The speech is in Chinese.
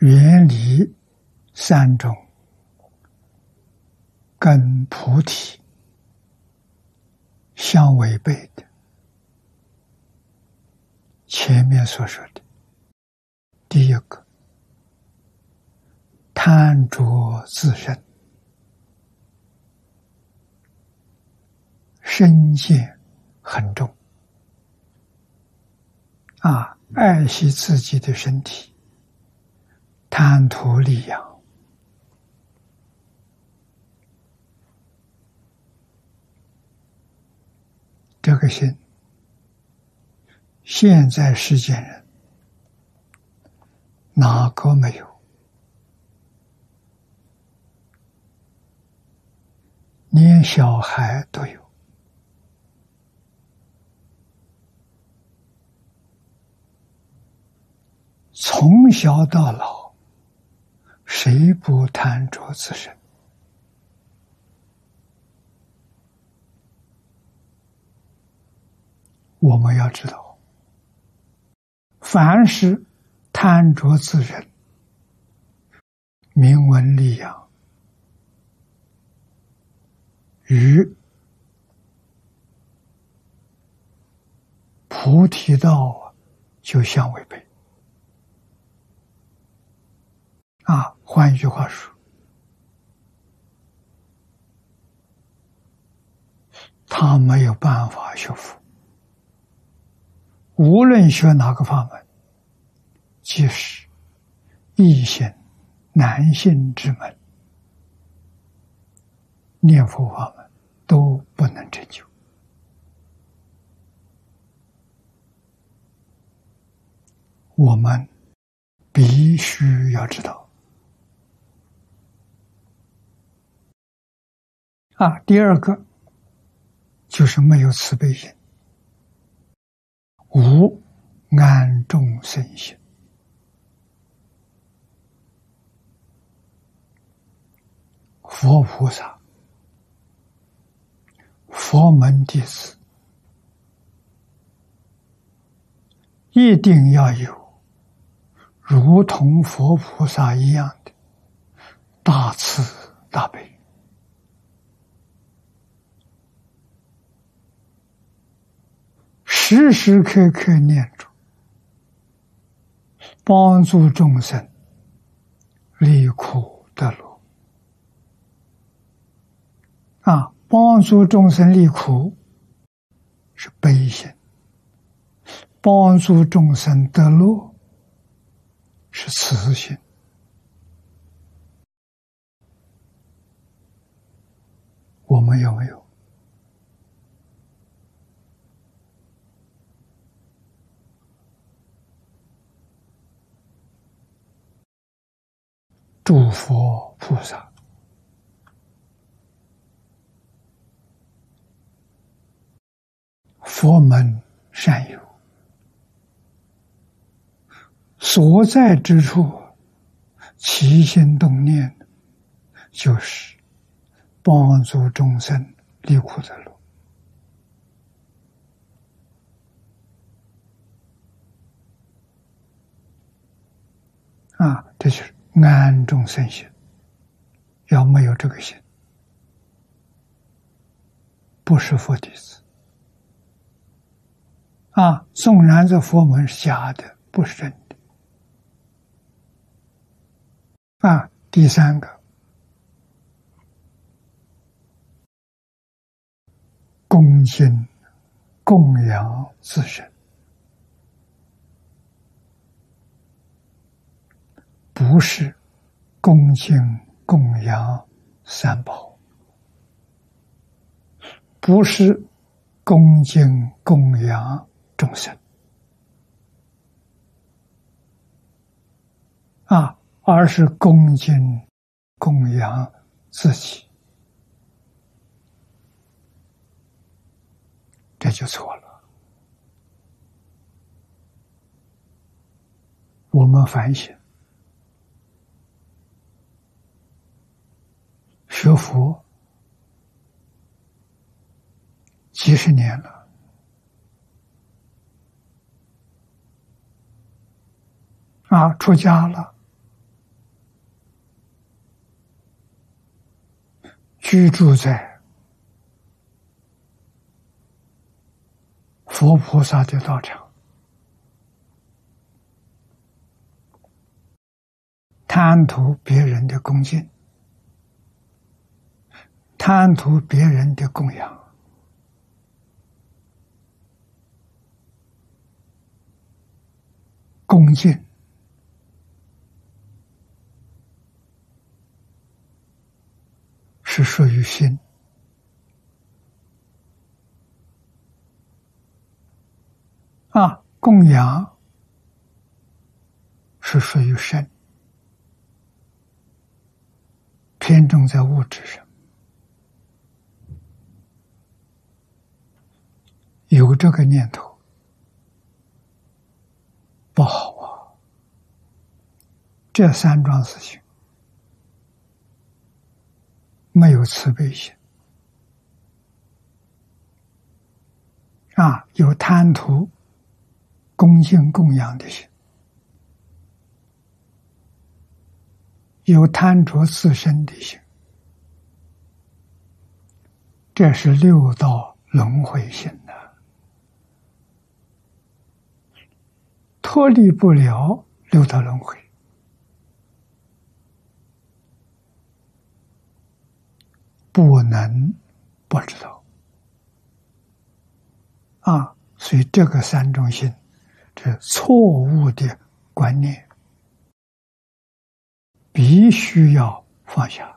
远离三种跟菩提相违背的前面所说的第一个，贪着自身，身见很重爱惜自己的身体，贪图利养，这个心，现在世间人哪个没有？连小孩都有。从小到老，谁不贪着自身？我们要知道，凡是贪着自身，名闻利养，与菩提道就相违背。换一句话说，他没有办法修复。无论学哪个法门，即使易行难行之门，念佛法门都不能成就。我们必须要知道。第二个就是没有慈悲心，无安众生心。佛菩萨、佛门弟子一定要有如同佛菩萨一样的大慈大悲，时时刻刻念着，帮助众生离苦得乐。帮助众生离苦是悲心，帮助众生得乐是慈心。我们有没有？诸佛菩萨佛门善友所在之处，起心动念就是帮助众生离苦得乐。这就是安众生心。要没有这个心，不是佛弟子。纵然这佛门是假的，不是真的。第三个，恭敬供养自身，不是恭敬供养三宝，不是恭敬供养众生，而是恭敬供养自己，这就错了。我们反省，学佛几十年了，出家了居住在佛菩萨的道场，贪图别人的恭敬，贪图别人的供养，恭敬是属于心，供养是属于身，偏重在物质上。有这个念头不好啊！这三桩事情没有慈悲心有贪图恭敬供养的心，有贪着自身的心，这是六道轮回心的，脱离不了六道轮回，不能不知道所以这个三种心是错误的观念，必须要放下。